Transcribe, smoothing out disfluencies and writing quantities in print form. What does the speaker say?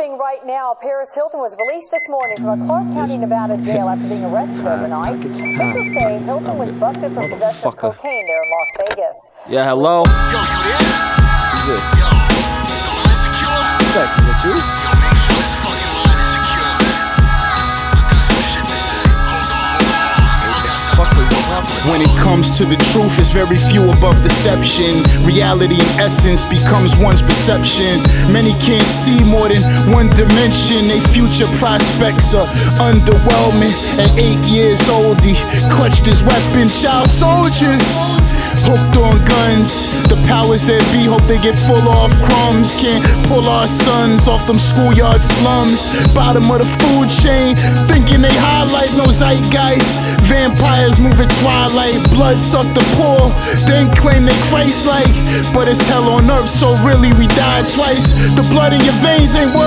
developing right now. Paris Hilton was released this morning from a Clark County, Nevada jail after being arrested overnight. Officials say Hilton was busted for possession of cocaine there in Las Vegas. Yeah, hello? Who's this? What's that? Is it you? When it comes to the truth, it's very few above deception. Reality in essence becomes one's perception. Many can't see more than one dimension. They future prospects are underwhelming. At 8 years old, he clutched his weapon. Child soldiers hooked on guns. The powers that be hope they get full off crumbs. Can't pull our sons off them schoolyard slums. Bottom of the food chain, thinking they highlight no zeitgeist. Vampires moving twilight, blood suck the poor, then claim they Christ-like. But it's hell on earth, so really we died twice. The blood in your veins ain't worth